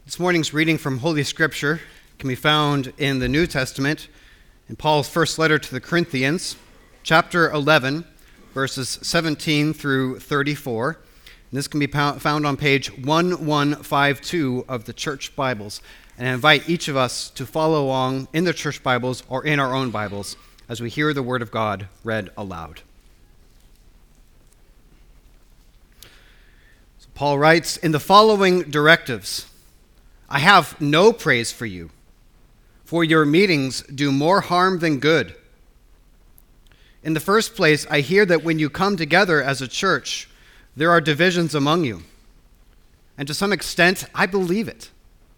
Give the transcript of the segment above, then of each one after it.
This morning's reading from Holy Scripture can be found in the New Testament, in Paul's first letter to the Corinthians, chapter 11, verses 17 through 34. And this can be found on page 1152 of the Church Bibles. And I invite each of us to follow along in the Church Bibles or in our own Bibles as we hear the Word of God read aloud. So Paul writes, "In the following directives, I have no praise for you, for your meetings do more harm than good. In the first place, I hear that when you come together as a church, there are divisions among you. And to some extent, I believe it.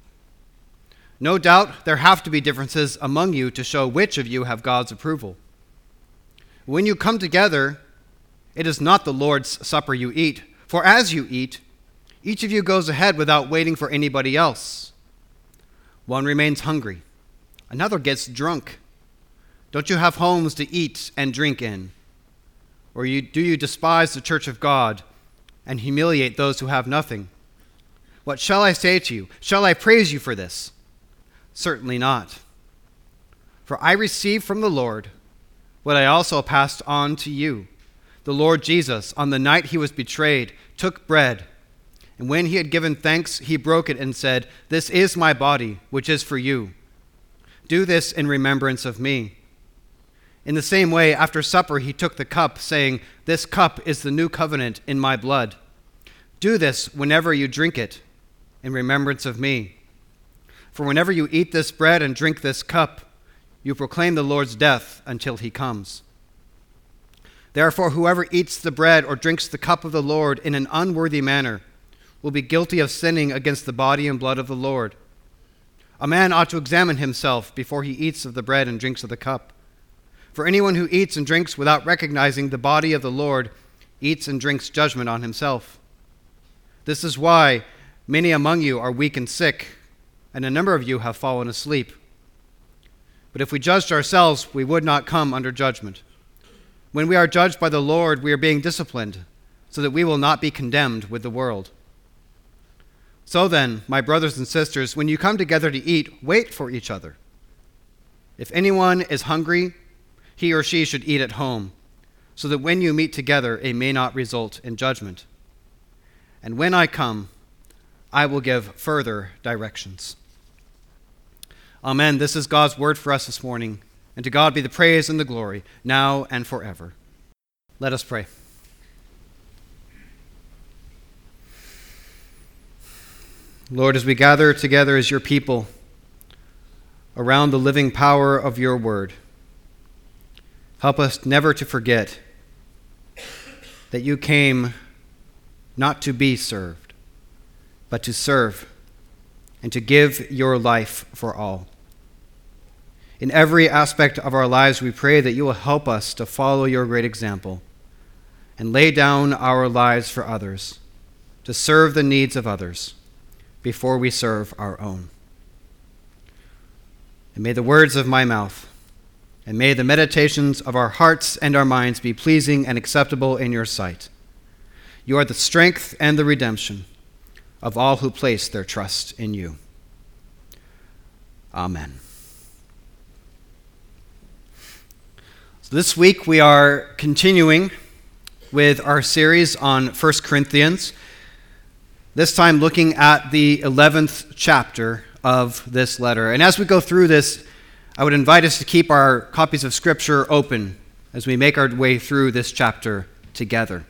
No doubt there have to be differences among you to show which of you have God's approval. When you come together, it is not the Lord's Supper you eat, for as you eat, each of you goes ahead without waiting for anybody else. One remains hungry, another gets drunk. Don't you have homes to eat and drink in? Or do you despise the church of God and humiliate those who have nothing? What shall I say to you? Shall I praise you for this? Certainly not. For I received from the Lord what I also passed on to you. The Lord Jesus, on the night he was betrayed, took bread, and when he had given thanks, he broke it and said, 'This is my body, which is for you. Do this in remembrance of me.' In the same way, after supper, he took the cup, saying, 'This cup is the new covenant in my blood. Do this whenever you drink it in remembrance of me. For whenever you eat this bread and drink this cup, you proclaim the Lord's death until he comes. Therefore, whoever eats the bread or drinks the cup of the Lord in an unworthy manner will be guilty of sinning against the body and blood of the Lord. A man ought to examine himself before he eats of the bread and drinks of the cup. For anyone who eats and drinks without recognizing the body of the Lord eats and drinks judgment on himself. This is why many among you are weak and sick, and a number of you have fallen asleep. But if we judged ourselves, we would not come under judgment. When we are judged by the Lord, we are being disciplined, so that we will not be condemned with the world. So then, my brothers and sisters, when you come together to eat, wait for each other. If anyone is hungry, he or she should eat at home, so that when you meet together, it may not result in judgment. And when I come, I will give further directions." Amen. This is God's word for us this morning, and to God be the praise and the glory, now and forever. Let us pray. Lord, as we gather together as your people around the living power of your word, help us never to forget that you came not to be served, but to serve and to give your life for all. In every aspect of our lives, we pray that you will help us to follow your great example and lay down our lives for others, to serve the needs of others before we serve our own. And may the words of my mouth and may the meditations of our hearts and our minds be pleasing and acceptable in your sight. You are the strength and the redemption of all who place their trust in you. Amen. So this week we are continuing with our series on 1 Corinthians, this time looking at the 11th chapter of this letter. And as we go through this, I would invite us to keep our copies of Scripture open as we make our way through this chapter together.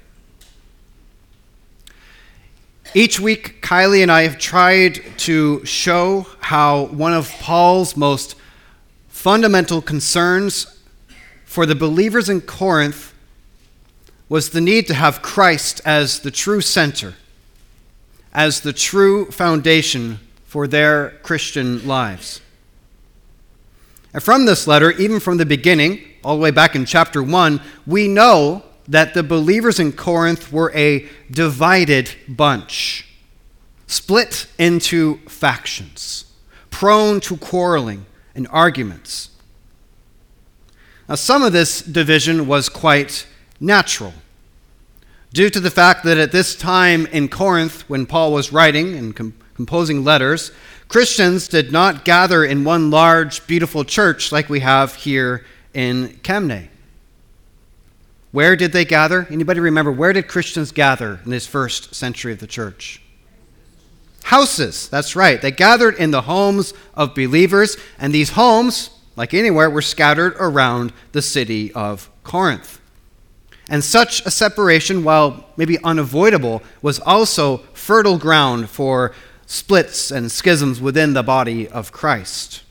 Each week, Kylie and I have tried to show how one of Paul's most fundamental concerns for the believers in Corinth was the need to have Christ as the true center, as the true foundation for their Christian lives. And from this letter, even from the beginning, all the way back in chapter 1, we know that the believers in Corinth were a divided bunch, split into factions, prone to quarreling and arguments. Now, some of this division was quite natural. due to the fact that at this time in Corinth, when Paul was writing and composing letters, Christians did not gather in one large, beautiful church like we have here in Kemnay. Where did they gather? Anybody remember, where did Christians gather in this first century of the church? Houses, that's right. They gathered in the homes of believers, and these homes, like anywhere, were scattered around the city of Corinth. And such a separation, while maybe unavoidable, was also fertile ground for splits and schisms within the body of Christ.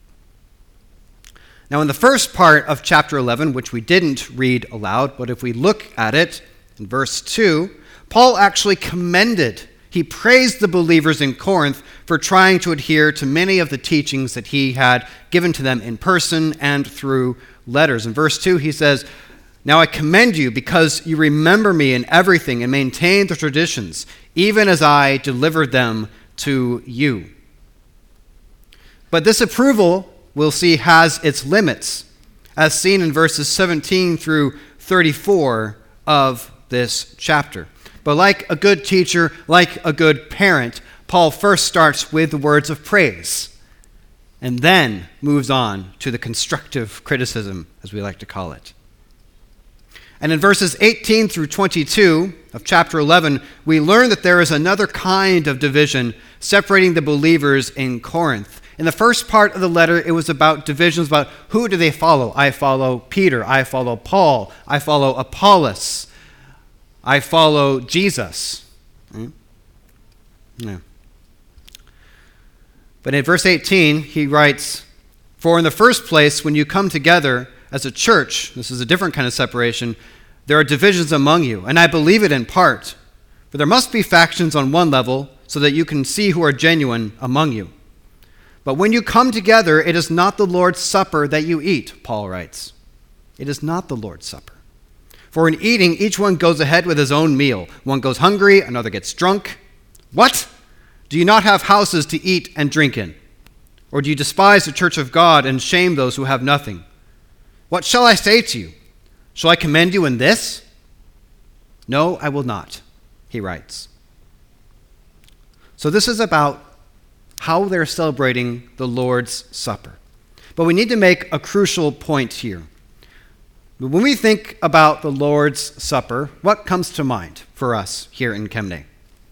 Now, in the first part of chapter 11, which we didn't read aloud, but if we look at it in verse 2, Paul actually he praised the believers in Corinth for trying to adhere to many of the teachings that he had given to them in person and through letters. In verse 2, he says, "Now I commend you because you remember me in everything and maintain the traditions, even as I delivered them to you." But this approval, we'll see, has its limits, as seen in verses 17 through 34 of this chapter. But like a good teacher, like a good parent, Paul first starts with the words of praise and then moves on to the constructive criticism, as we like to call it. And in verses 18 through 22 of chapter 11, we learn that there is another kind of division separating the believers in Corinth. In the first part of the letter, it was about divisions about who do they follow. I follow Peter. I follow Paul. I follow Apollos. I follow Jesus. Yeah. But in verse 18, he writes, "For in the first place, when you come together as a church," this is a different kind of separation, "there are divisions among you, and I believe it in part. For there must be factions on one level, so that you can see who are genuine among you. But when you come together, it is not the Lord's Supper that you eat," Paul writes. It is not the Lord's Supper. "For in eating, each one goes ahead with his own meal. One goes hungry, another gets drunk. What? Do you not have houses to eat and drink in? Or do you despise the church of God and shame those who have nothing? What shall I say to you? Shall I commend you in this? No, I will not," he writes. So this is about how they're celebrating the Lord's Supper. But we need to make a crucial point here. When we think about the Lord's Supper, what comes to mind for us here in Kemnay?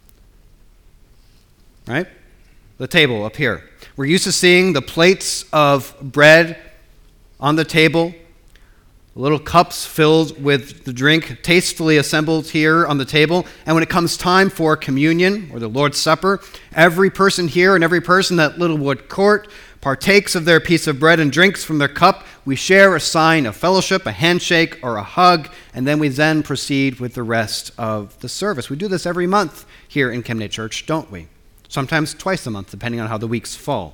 Right? The table up here. We're used to seeing the plates of bread on the table, little cups filled with the drink tastefully assembled here on the table. And when it comes time for communion or the Lord's Supper, every person here and every person at Littlewood Court partakes of their piece of bread and drinks from their cup. We share a sign of fellowship, a handshake, or a hug, and then we then proceed with the rest of the service. We do this every month here in Kemnay Church, don't we? Sometimes twice a month, depending on how the weeks fall.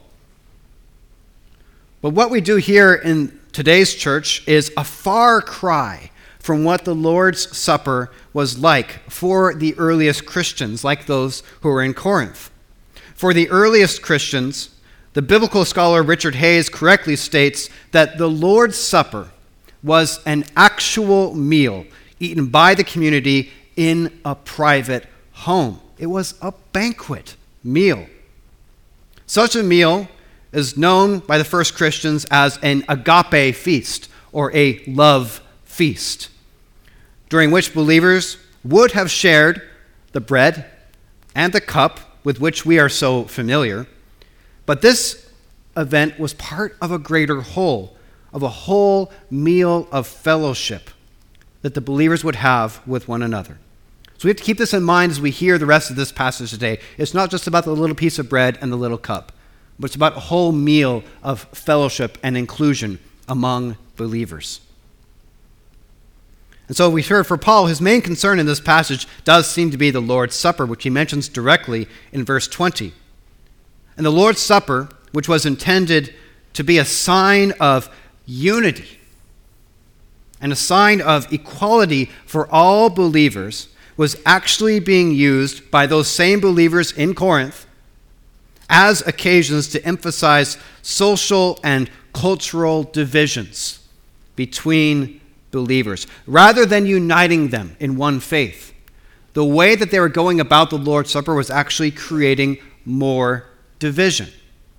But what we do here in today's church is a far cry from what the Lord's Supper was like for the earliest Christians, like those who were in Corinth. For the earliest Christians, the biblical scholar Richard Hayes correctly states that the Lord's Supper was an actual meal eaten by the community in a private home. It was a banquet meal. Such a meal is known by the first Christians as an agape feast or a love feast, during which believers would have shared the bread and the cup with which we are so familiar. But this event was part of a greater whole, of a whole meal of fellowship that the believers would have with one another. So we have to keep this in mind as we hear the rest of this passage today. It's not just about the little piece of bread and the little cup, but it's about a whole meal of fellowship and inclusion among believers. And so we heard for Paul, his main concern in this passage does seem to be the Lord's Supper, which he mentions directly in verse 20. And the Lord's Supper, which was intended to be a sign of unity and a sign of equality for all believers, was actually being used by those same believers in Corinth as occasions to emphasize social and cultural divisions between believers, rather than uniting them in one faith the way that they were going about the Lord's Supper was actually creating more division.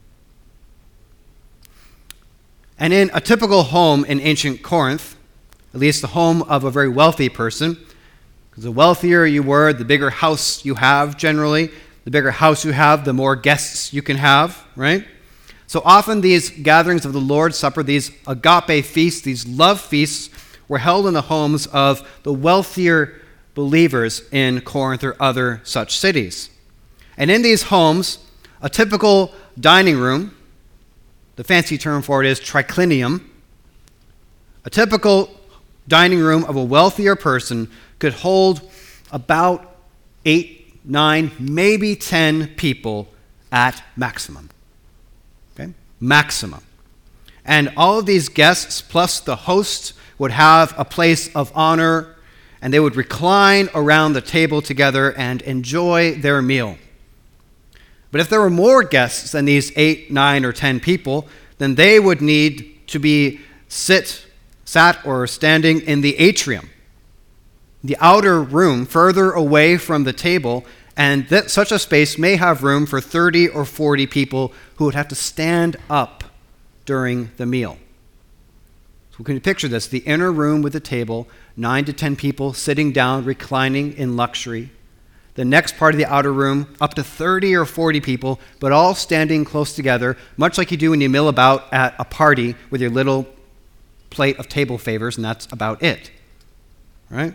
And in a typical home in ancient Corinth, at least the home of a very wealthy person, because the wealthier you were, the bigger house you have generally. The bigger house you have, the more guests you can have, right? So often these gatherings of the Lord's Supper, these agape feasts, these love feasts, were held in the homes of the wealthier believers in Corinth or other such cities. And in these homes, a typical dining room, the fancy term for it is triclinium, a typical dining room of a wealthier person could hold about 8, 9, maybe 10 people at maximum. Okay? Maximum. And all of these guests plus the host would have a place of honor, and they would recline around the table together and enjoy their meal. But if there were more guests than these 8, 9, or 10 people, then they would need to be sat or standing in the atrium, the outer room further away from the table, and that such a space may have room for 30 or 40 people who would have to stand up during the meal. So can you picture this? The inner room with the table, 9 to 10 people sitting down, reclining in luxury. The next part of the outer room, up to 30 or 40 people, but all standing close together, much like you do when you mill about at a party with your little plate of table favors, and that's about it, right?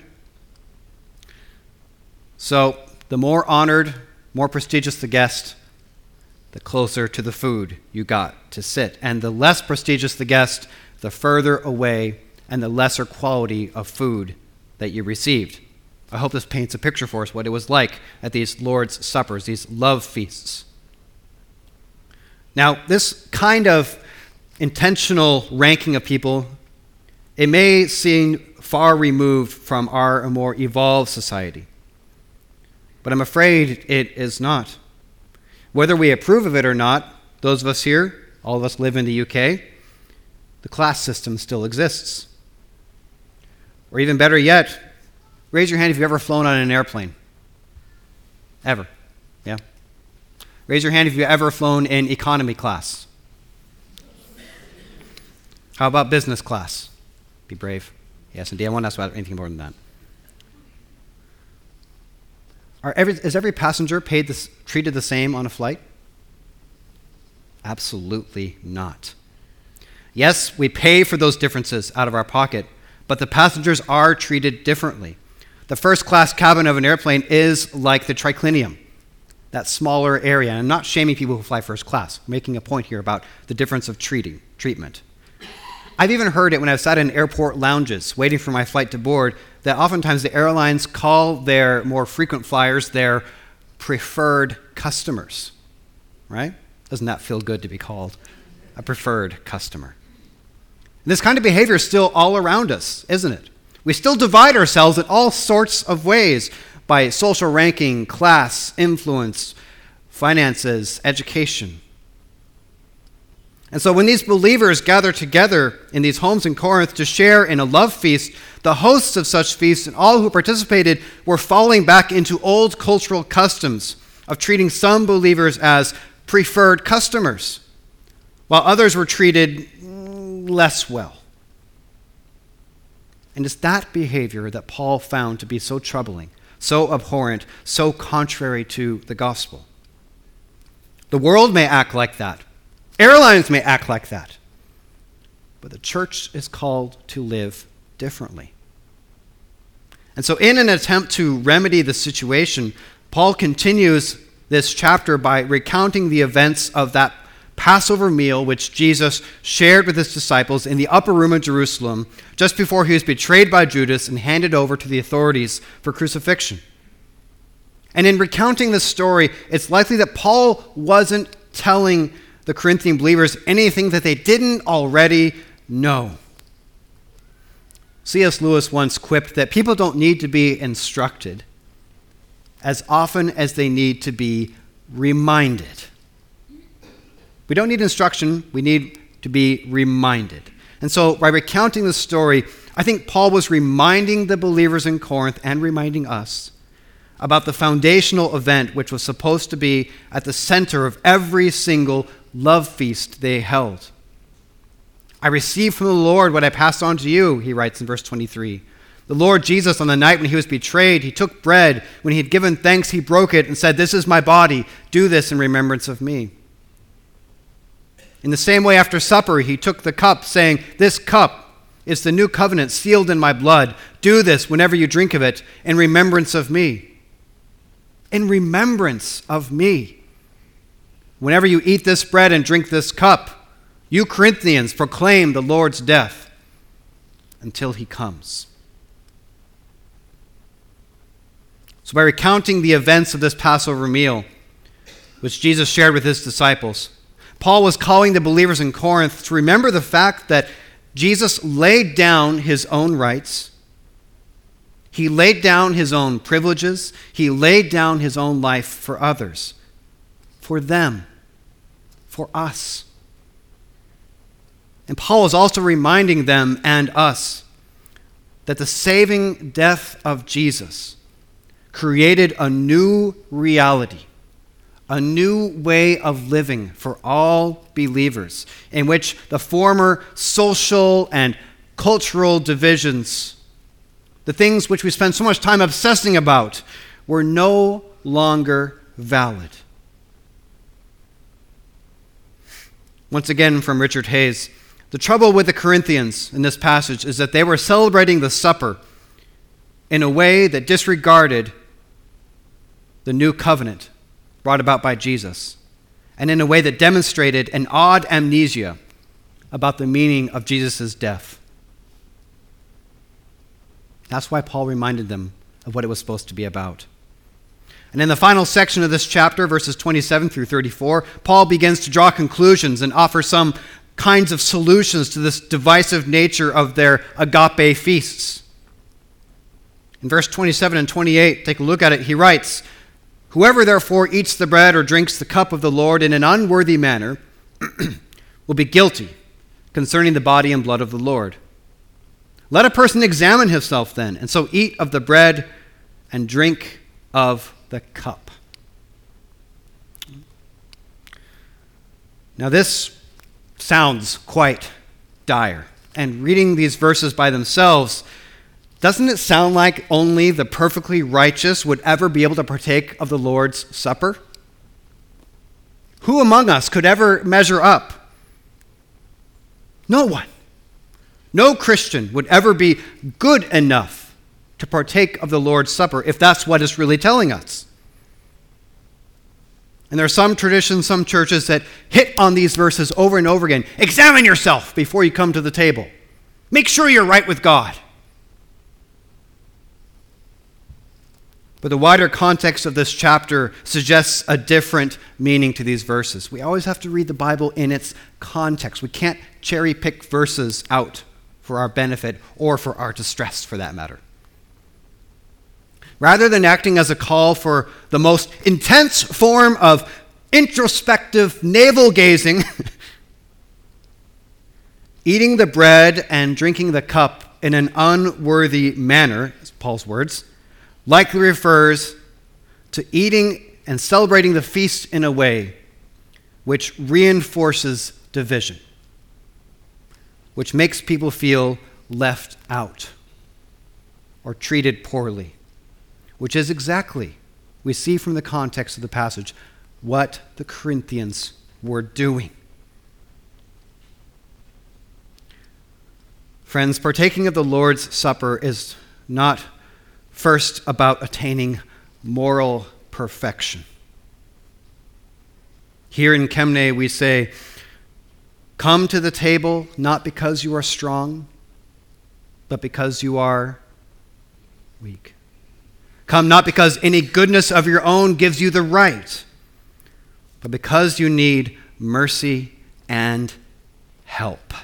So the more honored, more prestigious the guest, the closer to the food you got to sit. And the less prestigious the guest, the further away and the lesser quality of food that you received. I hope this paints a picture for us what it was like at these Lord's Suppers, these love feasts. Now, this kind of intentional ranking of people, it may seem far removed from our more evolved society. But I'm afraid it is not. Whether we approve of it or not, those of us here, all of us live in the UK, the class system still exists. Or even better yet, raise your hand if you've ever flown on an airplane. Ever. Yeah? Raise your hand if you've ever flown in economy class. How about business class? Be brave. Yes, indeed. I won't ask about anything more than that. Is every passenger treated the same on a flight? Absolutely not. Yes, we pay for those differences out of our pocket, but the passengers are treated differently. The first class cabin of an airplane is like the triclinium, that smaller area. And I'm not shaming people who fly first class. I'm making a point here about the difference of treatment. I've even heard it when I've sat in airport lounges waiting for my flight to board, that oftentimes the airlines call their more frequent flyers their preferred customers, right? Doesn't that feel good to be called a preferred customer? And this kind of behavior is still all around us, isn't it? We still divide ourselves in all sorts of ways by social ranking, class, influence, finances, education. And so when these believers gather together in these homes in Corinth to share in a love feast, the hosts of such feasts and all who participated were falling back into old cultural customs of treating some believers as preferred customers, while others were treated less well. And it's that behavior that Paul found to be so troubling, so abhorrent, so contrary to the gospel. The world may act like that. Airlines may act like that. But the church is called to live differently. And so in an attempt to remedy the situation, Paul continues this chapter by recounting the events of that Passover meal which Jesus shared with his disciples in the upper room of Jerusalem just before he was betrayed by Judas and handed over to the authorities for crucifixion. And in recounting this story, it's likely that Paul wasn't telling the Corinthian believers anything that they didn't already know. C.S. Lewis once quipped that people don't need to be instructed as often as they need to be reminded. We don't need instruction, we need to be reminded. And so by recounting the story, I think Paul was reminding the believers in Corinth and reminding us about the foundational event which was supposed to be at the center of every single love feast they held. I received from the Lord what I passed on to you, he writes in verse 23. The Lord Jesus, on the night when he was betrayed, he took bread. When he had given thanks, he broke it and said, "This is my body. Do this in remembrance of me." In the same way, after supper, he took the cup, saying, "This cup is the new covenant sealed in my blood. Do this whenever you drink of it in remembrance of me." In remembrance of me. Whenever you eat this bread and drink this cup, you Corinthians proclaim the Lord's death until he comes. So by recounting the events of this Passover meal, which Jesus shared with his disciples, Paul was calling the believers in Corinth to remember the fact that Jesus laid down his own rights. He laid down his own privileges. He laid down his own life for others, for them, for us. And Paul is also reminding them and us that the saving death of Jesus created a new reality, a new way of living for all believers, in which the former social and cultural divisions, the things which we spend so much time obsessing about, were no longer valid. Once again from Richard Hayes, the trouble with the Corinthians in this passage is that they were celebrating the supper in a way that disregarded the new covenant brought about by Jesus, and in a way that demonstrated an odd amnesia about the meaning of Jesus' death. That's why Paul reminded them of what it was supposed to be about. And in the final section of this chapter, verses 27 through 34, Paul begins to draw conclusions and offer some kinds of solutions to this divisive nature of their agape feasts. In verse 27 and 28, take a look at it, he writes, "Whoever therefore eats the bread or drinks the cup of the Lord in an unworthy manner will be guilty concerning the body and blood of the Lord. Let a person examine himself then, and so eat of the bread and drink of the cup." Now this sounds quite dire. And reading these verses by themselves, doesn't it sound like only the perfectly righteous would ever be able to partake of the Lord's Supper? Who among us could ever measure up? No one. No Christian would ever be good enough to partake of the Lord's Supper if that's what it's really telling us. And there are some traditions, some churches that hit on these verses over and over again. Examine yourself before you come to the table. Make sure you're right with God. But the wider context of this chapter suggests a different meaning to these verses. We always have to read the Bible in its context. We can't cherry pick verses out for our benefit or for our distress, for that matter. Rather than acting as a call for the most intense form of introspective navel-gazing, eating the bread and drinking the cup in an unworthy manner, is Paul's words, likely refers to eating and celebrating the feast in a way which reinforces division, which makes people feel left out or treated poorly, which is exactly, we see from the context of the passage, what the Corinthians were doing. Friends, partaking of the Lord's Supper is not first about attaining moral perfection. Here in Kemne we say, come to the table not because you are strong, but because you are weak. Come not because any goodness of your own gives you the right, but because you need mercy and help.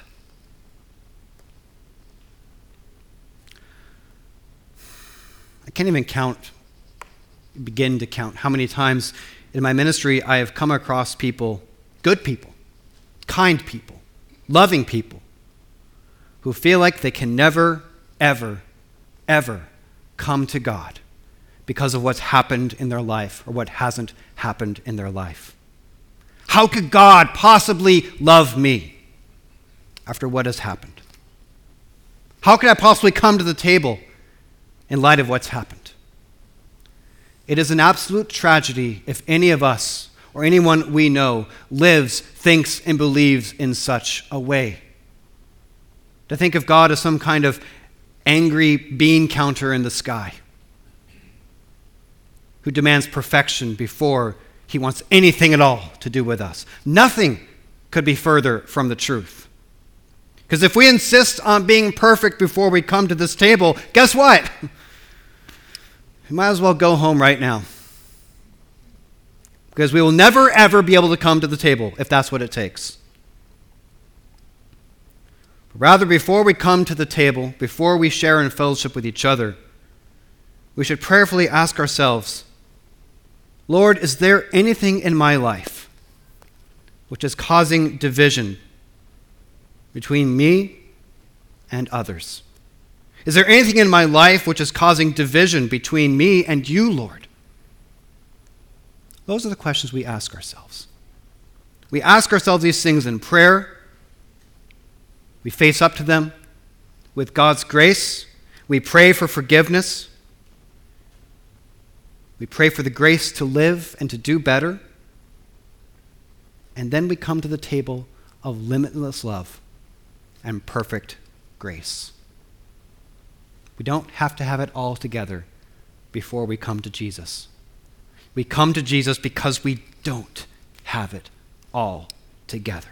I can't even begin to count how many times in my ministry I have come across people, good people, kind people, loving people, who feel like they can never, ever, ever come to God because of what's happened in their life or what hasn't happened in their life. How could God possibly love me after what has happened? How could I possibly come to the table in light of what's happened? It is an absolute tragedy if any of us or anyone we know lives, thinks, and believes in such a way. To think of God as some kind of angry bean counter in the sky who demands perfection before he wants anything at all to do with us. Nothing could be further from the truth. Because if we insist on being perfect before we come to this table, guess what? We might as well go home right now. Because we will never, ever be able to come to the table if that's what it takes. But rather, before we come to the table, before we share in fellowship with each other, we should prayerfully ask ourselves, Lord, is there anything in my life which is causing division between me and others? Is there anything in my life which is causing division between me and you, Lord? Those are the questions we ask ourselves. We ask ourselves these things in prayer. We face up to them with God's grace. We pray for forgiveness. We pray for the grace to live and to do better. And then we come to the table of limitless love and perfect grace. We don't have to have it all together before we come to Jesus. We come to Jesus because we don't have it all together.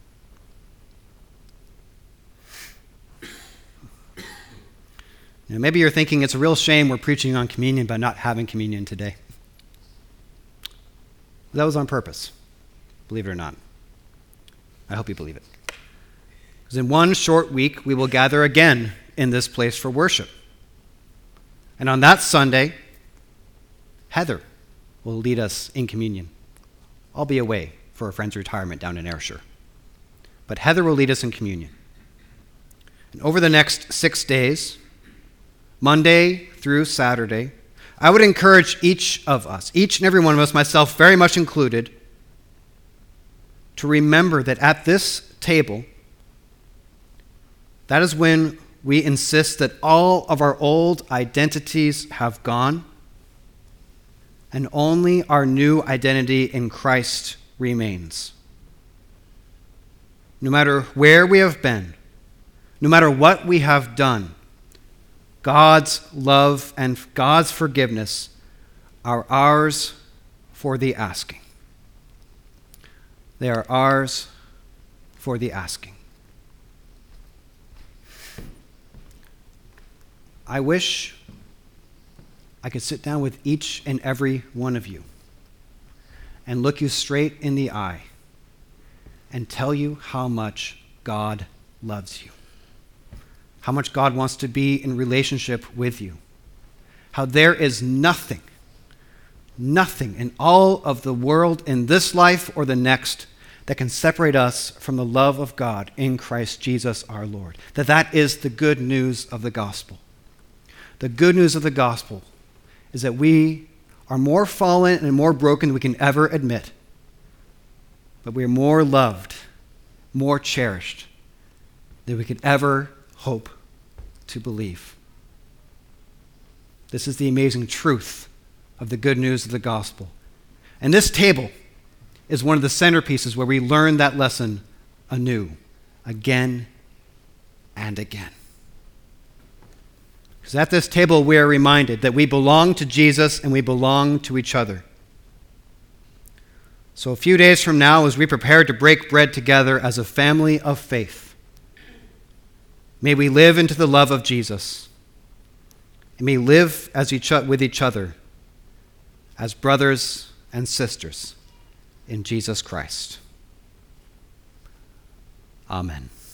Now, maybe you're thinking it's a real shame we're preaching on communion but not having communion today. That was on purpose, believe it or not. I hope you believe it. Because in one short week, we will gather again in this place for worship. And on that Sunday, Heather will lead us in communion. I'll be away for a friend's retirement down in Ayrshire. But Heather will lead us in communion. And over the next 6 days, Monday through Saturday, I would encourage each of us, each and every one of us, myself very much included, to remember that at this table, that is when we insist that all of our old identities have gone and only our new identity in Christ remains. No matter where we have been, no matter what we have done, God's love and God's forgiveness are ours for the asking. They are ours for the asking. I wish I could sit down with each and every one of you and look you straight in the eye and tell you how much God loves you, how much God wants to be in relationship with you, how there is nothing in all of the world in this life or the next that can separate us from the love of God in Christ Jesus our Lord. That is the good news of the gospel. The good news of the gospel is that we are more fallen and more broken than we can ever admit. But we are more loved, more cherished than we could ever hope to believe. This is the amazing truth of the good news of the gospel. And this table is one of the centerpieces where we learn that lesson anew, again and again. Because at this table we are reminded that we belong to Jesus and we belong to each other. So a few days from now, as we prepare to break bread together as a family of faith, may we live into the love of Jesus. And may live with each other as brothers and sisters in Jesus Christ. Amen.